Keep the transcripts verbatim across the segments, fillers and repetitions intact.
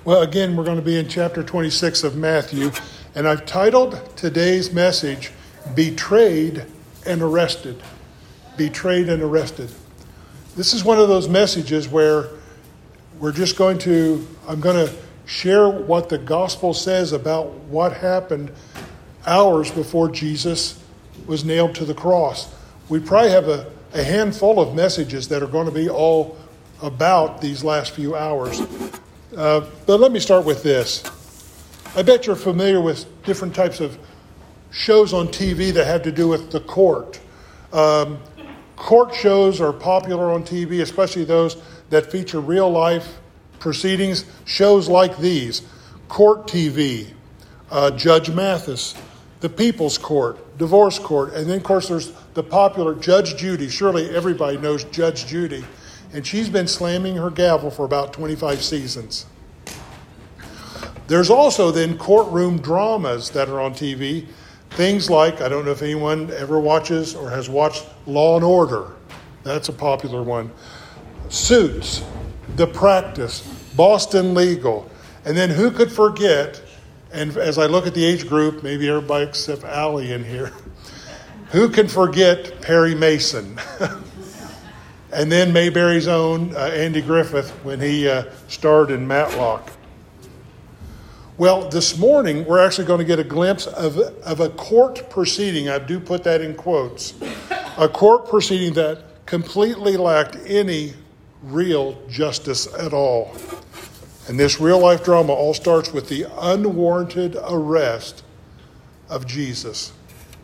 Well, again, we're going to be in chapter twenty-six of Matthew, and I've titled today's message, Betrayed and Arrested. Betrayed and Arrested. This is one of those messages where we're just going to, I'm going to share what the gospel says about what happened hours before Jesus was nailed to the cross. We probably have a, a handful of messages that are going to be all about these last few hours. Uh, but let me start with this. I bet you're familiar with different types of shows on T V that have to do with the court. Um, court shows are popular on T V, especially those that feature real life proceedings. Shows like these, Court T V, uh, Judge Mathis, The People's Court, Divorce Court, and then of course there's the popular Judge Judy. Surely everybody knows Judge Judy. And she's been slamming her gavel for about twenty-five seasons. There's also then courtroom dramas that are on T V. Things like, I don't know if anyone ever watches or has watched Law and Order. That's a popular one. Suits, The Practice, Boston Legal. And then who could forget, and as I look at the age group, maybe everybody except Allie in here, who can forget Perry Mason? And then Mayberry's own uh, Andy Griffith when he uh, starred in Matlock. Well, this morning we're actually going to get a glimpse of, of a court proceeding. I do put that in quotes. A court proceeding that completely lacked any real justice at all. And this real life drama all starts with the unwarranted arrest of Jesus.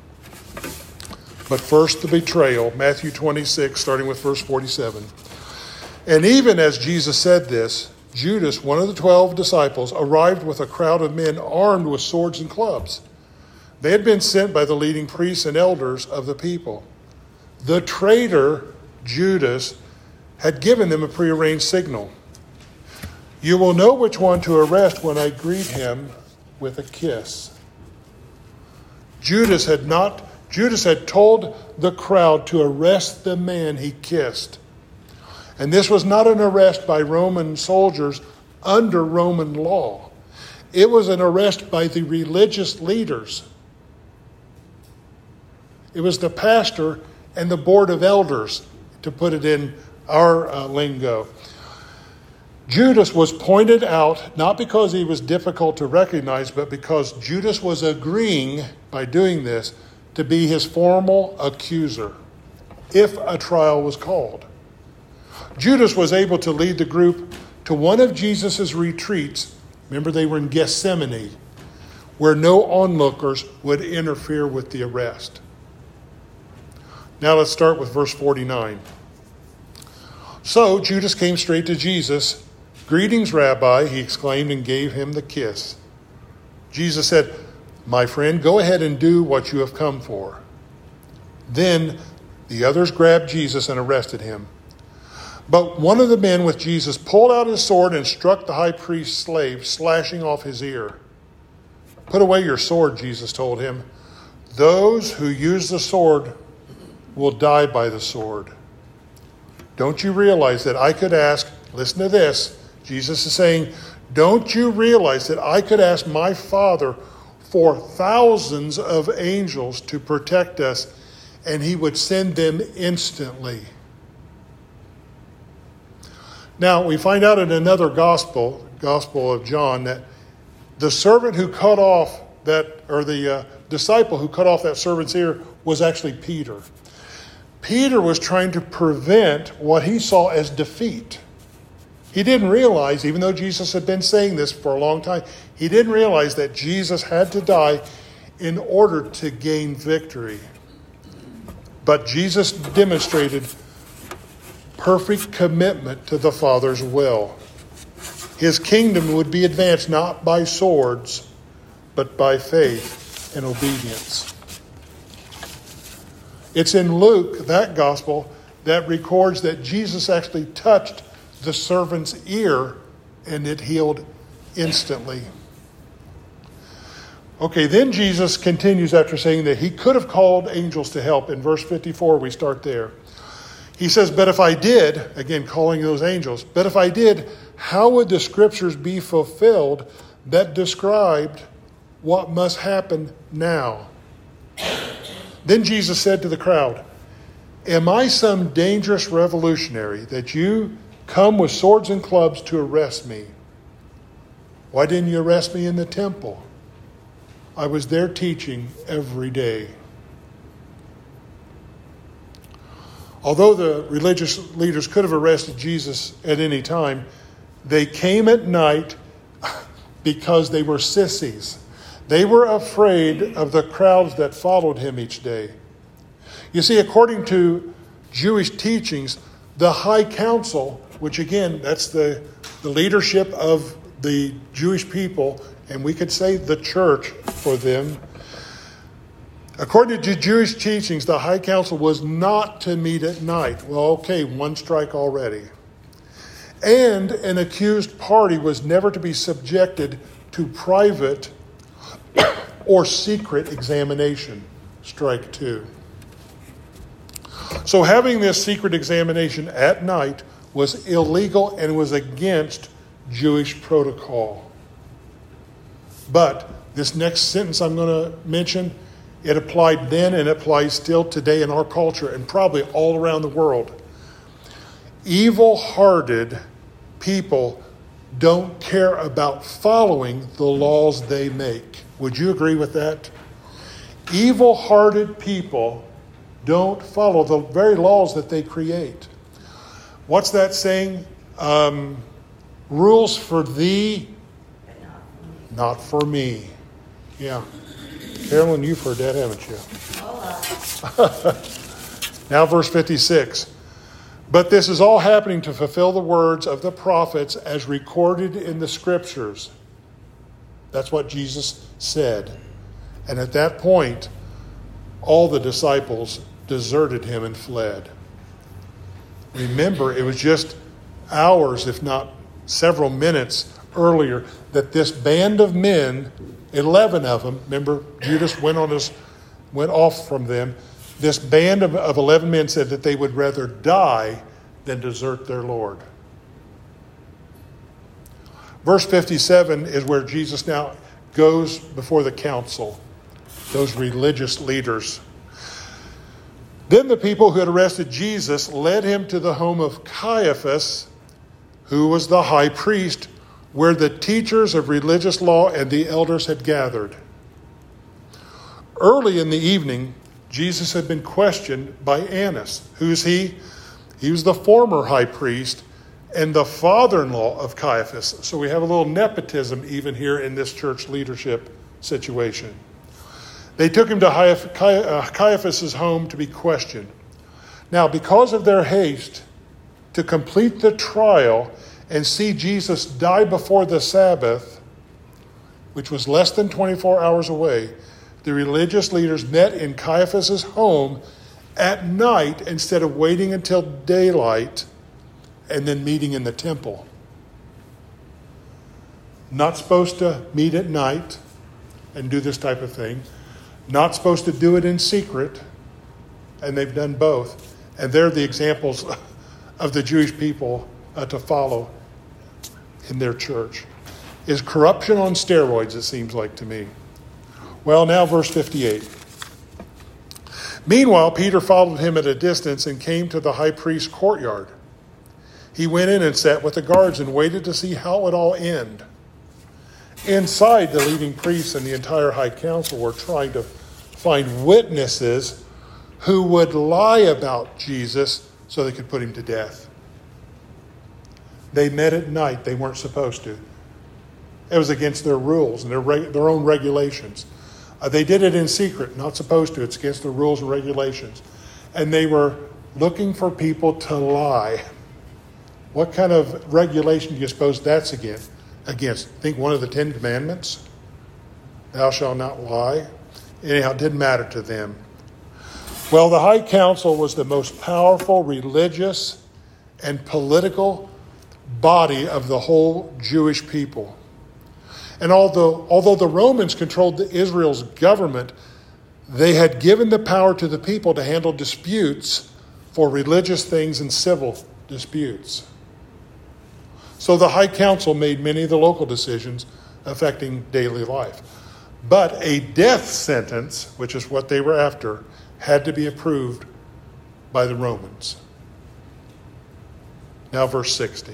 But first, the betrayal, Matthew twenty-six, starting with verse forty-seven. And even as Jesus said this, Judas, one of the twelve disciples, arrived with a crowd of men armed with swords and clubs. They had been sent by the leading priests and elders of the people. The traitor, Judas, had given them a prearranged signal. You will know which one to arrest when I greet him with a kiss. Judas had not Judas had told the crowd to arrest the man he kissed. And this was not an arrest by Roman soldiers under Roman law. It was an arrest by the religious leaders. It was the pastor and the board of elders, to put it in our uh, lingo. Judas was pointed out not because he was difficult to recognize, but because Judas was agreeing by doing this to be his formal accuser if a trial was called. Judas was able to lead the group to one of Jesus' retreats. Remember, they were in Gethsemane, where no onlookers would interfere with the arrest. Now let's start with verse forty-nine. So Judas came straight to Jesus. Greetings, Rabbi, he exclaimed, and gave him the kiss. Jesus said, my friend, go ahead and do what you have come for. Then the others grabbed Jesus and arrested him. But one of the men with Jesus pulled out his sword and struck the high priest's slave, slashing off his ear. Put away your sword, Jesus told him. Those who use the sword will die by the sword. Don't you realize that I could ask, listen to this, Jesus is saying, don't you realize that I could ask my Father for thousands of angels to protect us, and he would send them instantly. Now, we find out in another gospel, Gospel of John, that the servant who cut off that, or the uh, disciple who cut off that servant's ear was actually Peter. Peter was trying to prevent what he saw as defeat. He didn't realize, even though Jesus had been saying this for a long time, he didn't realize that Jesus had to die in order to gain victory. But Jesus demonstrated perfect commitment to the Father's will. His kingdom would be advanced not by swords, but by faith and obedience. It's in Luke, that gospel, that records that Jesus actually touched the servant's ear and it healed instantly. Okay, then Jesus continues after saying that he could have called angels to help. In verse fifty-four, we start there. He says, but if I did, again calling those angels, but if I did, how would the scriptures be fulfilled that described what must happen now? Then Jesus said to the crowd, am I some dangerous revolutionary that you come with swords and clubs to arrest me? Why didn't you arrest me in the temple? I was there teaching every day. Although the religious leaders could have arrested Jesus at any time, they came at night because they were sissies. They were afraid of the crowds that followed him each day. You see, according to Jewish teachings, the high council, which again, that's the, the leadership of the Jewish people, and we could say the church for them. According to Jewish teachings, the high council was not to meet at night. Well, okay, one strike already. And an accused party was never to be subjected to private or secret examination. Strike two. So having this secret examination at night was illegal and was against Jewish protocol. But this next sentence I'm going to mention, it applied then and it applies still today in our culture and probably all around the world. Evil-hearted people don't care about following the laws they make. Would you agree with that? Evil-hearted people don't follow the very laws that they create. What's that saying? Um, rules for thee, not for me. Yeah. Carolyn, you've heard that, haven't you? Now verse fifty-six. But this is all happening to fulfill the words of the prophets as recorded in the scriptures. That's what Jesus said. And at that point, all the disciples deserted him and fled. Remember, it was just hours, if not several minutes earlier, that this band of men, eleven of them, remember Judas went on his, went off from them. This band of, of eleven men said that they would rather die than desert their Lord. Verse fifty-seven is where Jesus now goes before the council, those religious leaders. Then the people who had arrested Jesus led him to the home of Caiaphas, who was the high priest, where the teachers of religious law and the elders had gathered. Early in the evening, Jesus had been questioned by Annas. Who's he? He was the former high priest and the father-in-law of Caiaphas. So we have a little nepotism even here in this church leadership situation. They took him to Caiaphas' home to be questioned. Now, because of their haste to complete the trial and see Jesus die before the Sabbath, which was less than twenty-four hours away, the religious leaders met in Caiaphas' home at night instead of waiting until daylight and then meeting in the temple. Not supposed to meet at night and do this type of thing. Not supposed to do it in secret, and they've done both. And they're the examples of the Jewish people uh, to follow in their church. Is corruption on steroids, it seems like to me. Well, now verse fifty-eight. Meanwhile, Peter followed him at a distance and came to the high priest's courtyard. He went in and sat with the guards and waited to see how it would all end. Inside, the leading priests and the entire high council were trying to find witnesses who would lie about Jesus so they could put him to death. They met at night. They weren't supposed to. It was against their rules and their, reg- their own regulations. Uh, they did it in secret, not supposed to. It's against the rules and regulations. And they were looking for people to lie. What kind of regulation do you suppose that's against? Against, think one of the Ten Commandments? Thou shalt not lie. Anyhow, it didn't matter to them. Well, the High Council was the most powerful religious and political body of the whole Jewish people. And although, although the Romans controlled the Israel's government, they had given the power to the people to handle disputes for religious things and civil disputes. So the High Council made many of the local decisions affecting daily life. But a death sentence, which is what they were after, had to be approved by the Romans. Now verse sixty.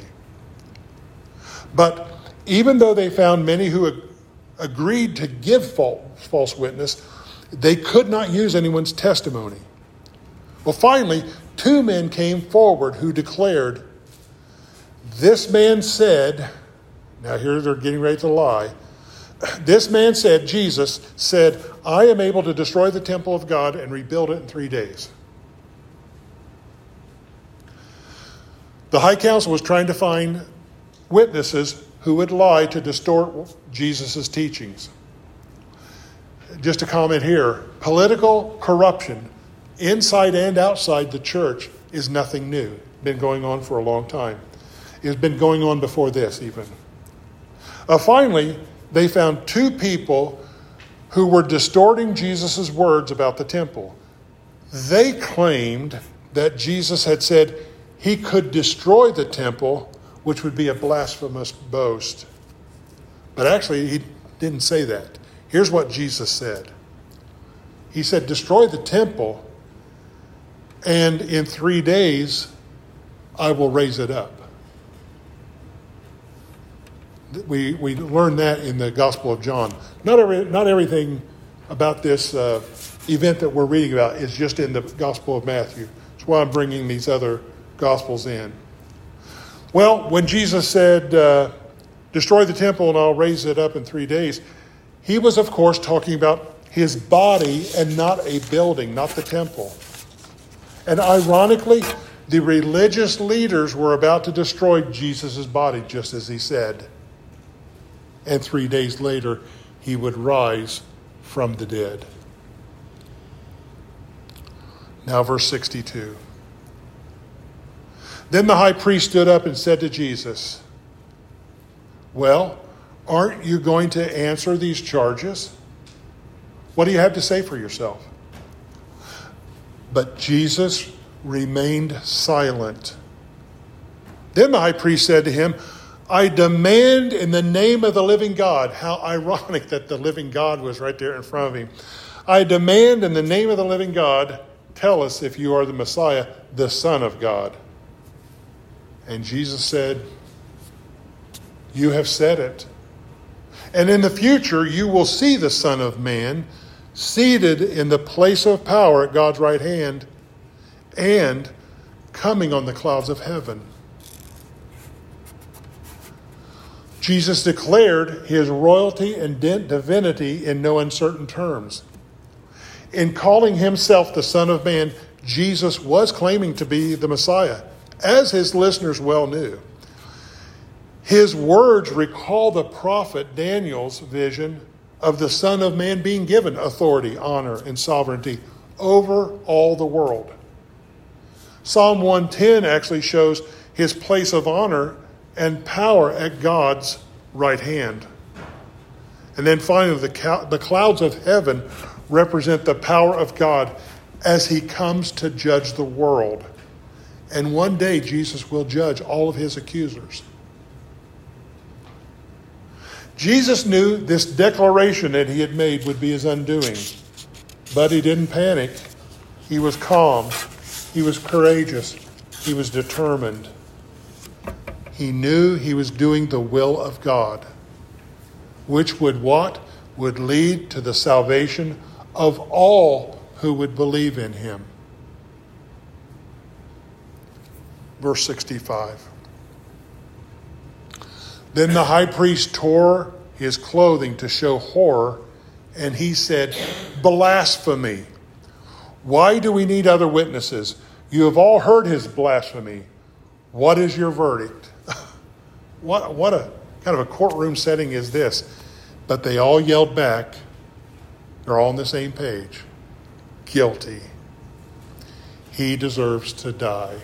But even though they found many who ag- agreed to give false, false witness, they could not use anyone's testimony. Well, finally, two men came forward who declared, this man said, now here they're getting ready to lie, this man said, Jesus said, I am able to destroy the temple of God and rebuild it in three days. The High Council was trying to find witnesses who would lie to distort Jesus' teachings. Just a comment here, political corruption inside and outside the church is nothing new. It's been going on for a long time. It's been going on before this even. Uh, finally, they found two people who were distorting Jesus' words about the temple. They claimed that Jesus had said he could destroy the temple, which would be a blasphemous boast. But actually, he didn't say that. Here's what Jesus said. He said, destroy the temple, and in three days, I will raise it up. We we learn that in the Gospel of John. Not every not everything about this uh, event that we're reading about is just in the Gospel of Matthew. That's why I'm bringing these other Gospels in. Well, when Jesus said, uh, destroy the temple and I'll raise it up in three days, he was, of course, talking about his body and not a building, not the temple. And ironically, the religious leaders were about to destroy Jesus' body, just as he said. And three days later, he would rise from the dead. Now, verse sixty-two. Then the high priest stood up and said to Jesus, well, aren't you going to answer these charges? What do you have to say for yourself? But Jesus remained silent. Then the high priest said to him, I demand in the name of the living God. How ironic that the living God was right there in front of him. I demand in the name of the living God, tell us if you are the Messiah, the Son of God. And Jesus said, you have said it. And in the future, you will see the Son of Man seated in the place of power at God's right hand and coming on the clouds of heaven. Jesus declared his royalty and divinity in no uncertain terms. In calling himself the Son of Man, Jesus was claiming to be the Messiah, as his listeners well knew. His words recall the prophet Daniel's vision of the Son of Man being given authority, honor, and sovereignty over all the world. Psalm one ten actually shows his place of honor and power at God's right hand. And then finally, the, the clouds of heaven represent the power of God as he comes to judge the world. And one day, Jesus will judge all of his accusers. Jesus knew this declaration that he had made would be his undoing. But he didn't panic. He was calm. He was courageous. He was determined. He knew he was doing the will of God, which would what? Would lead to the salvation of all who would believe in him. Verse sixty-five. Then the high priest tore his clothing to show horror, and he said, blasphemy. Why do we need other witnesses? You have all heard his blasphemy. What is your verdict? What, what a kind of a courtroom setting is this? But they all yelled back. They're all on the same page. Guilty. He deserves to die.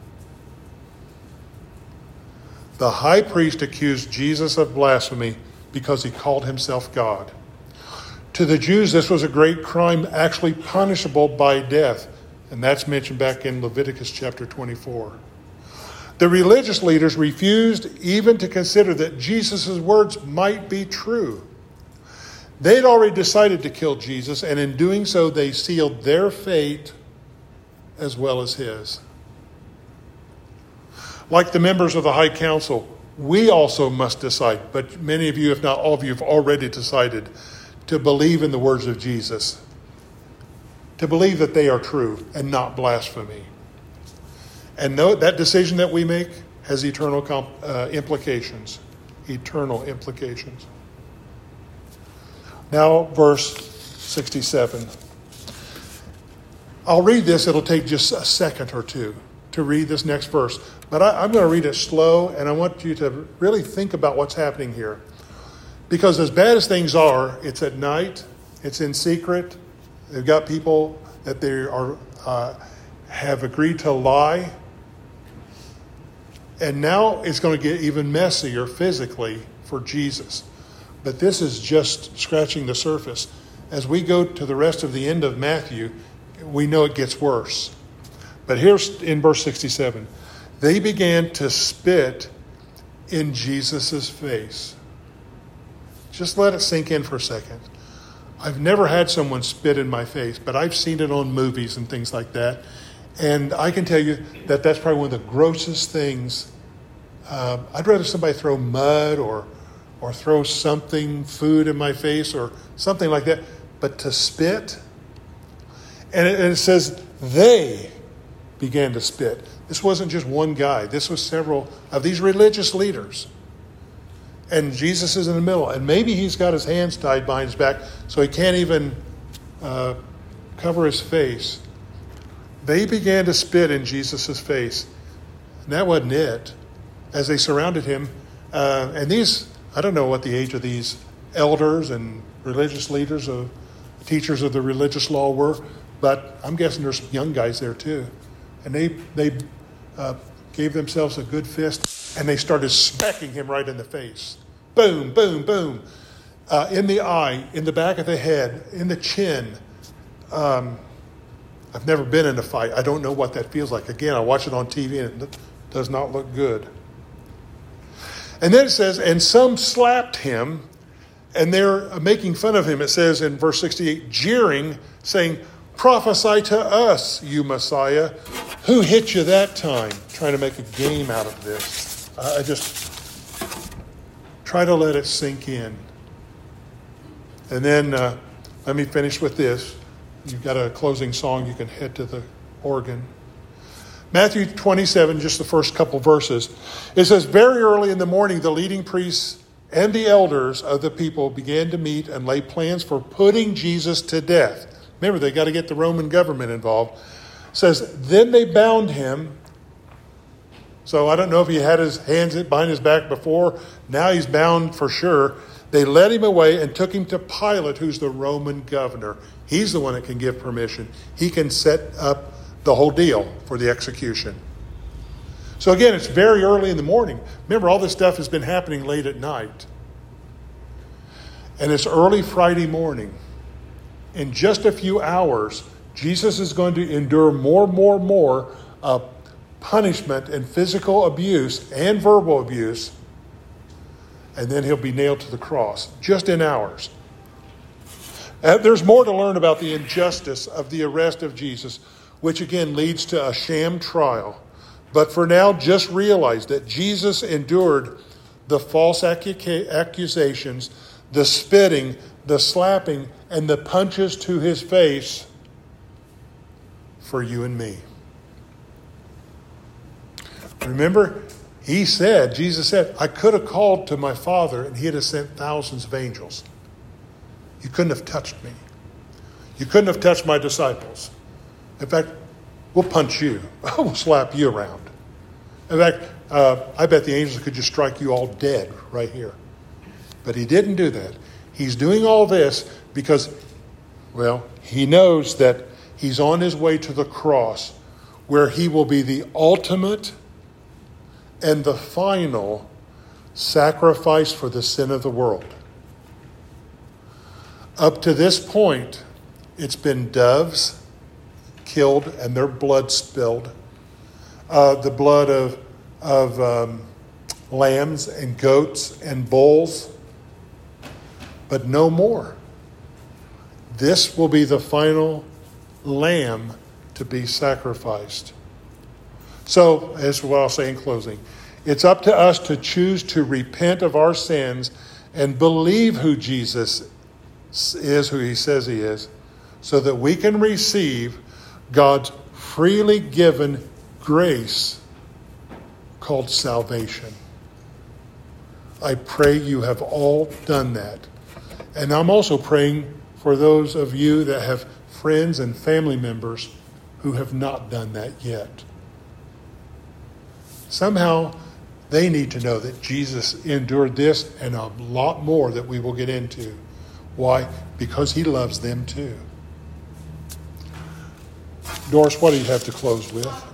The high priest accused Jesus of blasphemy because he called himself God. To the Jews, this was a great crime, actually punishable by death. And that's mentioned back in Leviticus chapter twenty-four. The religious leaders refused even to consider that Jesus' words might be true. They'd already decided to kill Jesus, and in doing so, they sealed their fate as well as his. Like the members of the High Council, we also must decide, but many of you, if not all of you, have already decided to believe in the words of Jesus, to believe that they are true and not blasphemy. And know that decision that we make has eternal comp- uh, implications. Eternal implications. Now, verse sixty-seven. I'll read this. It'll take just a second or two to read this next verse. But I, I'm going to read it slow, and I want you to really think about what's happening here. Because as bad as things are, it's at night. It's in secret. They've got people that they are uh, have agreed to lie. And now it's going to get even messier physically for Jesus. But this is just scratching the surface. As we go to the rest of the end of Matthew, we know it gets worse. But here's in verse sixty-seven. They began to spit in Jesus' face. Just let it sink in for a second. I've never had someone spit in my face, but I've seen it on movies and things like that. And I can tell you that that's probably one of the grossest things. Uh, I'd rather somebody throw mud or or throw something, food in my face or something like that. But to spit, and it, and it says they began to spit. This wasn't just one guy. This was several of these religious leaders. And Jesus is in the middle. And maybe he's got his hands tied behind his back so he can't even uh, cover his face. They began to spit in Jesus' face. And that wasn't it. As they surrounded him, uh, and these, I don't know what the age of these elders and religious leaders, of teachers of the religious law were, but I'm guessing there's some young guys there too. And they they uh, gave themselves a good fist, and they started smacking him right in the face. Boom, boom, boom. Uh, in the eye, in the back of the head, in the chin. Um, I've never been in a fight. I don't know what that feels like. Again, I watch it on T V, and it does not look good. And then it says, and some slapped him, and they're making fun of him. It says in verse sixty-eight, jeering, saying, prophesy to us, you Messiah. Who hit you that time? Trying to make a game out of this. I just try to let it sink in. And then uh, let me finish with this. You've got a closing song. You can head to the organ. Matthew twenty-seven, just the first couple verses. It says, very early in the morning, the leading priests and the elders of the people began to meet and lay plans for putting Jesus to death. Remember, they got to get the Roman government involved. It says, then they bound him. So I don't know if he had his hands behind his back before. Now he's bound for sure. They led him away and took him to Pilate, who's the Roman governor. He's the one that can give permission. He can set up the whole deal for the execution. So again, it's very early in the morning. Remember, all this stuff has been happening late at night. And it's early Friday morning. In just a few hours, Jesus is going to endure more, more, more uh, punishment and physical abuse and verbal abuse. And then he'll be nailed to the cross, just in hours. Uh, there's more to learn about the injustice of the arrest of Jesus, which again leads to a sham trial. But for now, just realize that Jesus endured the false accu- accusations, the spitting, the slapping, and the punches to his face for you and me. Remember, he said, Jesus said, I could have called to my Father and he'd have sent thousands of angels. You couldn't have touched me. You couldn't have touched my disciples. In fact, we'll punch you. We'll slap you around. In fact, uh, I bet the angels could just strike you all dead right here. But he didn't do that. He's doing all this because, well, he knows that he's on his way to the cross where he will be the ultimate and the final sacrifice for the sin of the world. Up to this point, it's been doves, killed and their blood spilled, uh, the blood of, of um, lambs and goats and bulls, but no more. This will be the final lamb to be sacrificed. So, as what I'll say in closing, it's up to us to choose to repent of our sins and believe who Jesus is, who he says he is, so that we can receive God's freely given grace called salvation. I pray you have all done that. And I'm also praying for those of you that have friends and family members who have not done that yet. Somehow they need to know that Jesus endured this and a lot more that we will get into. Why? Because he loves them too. Doris, what do you have to close with?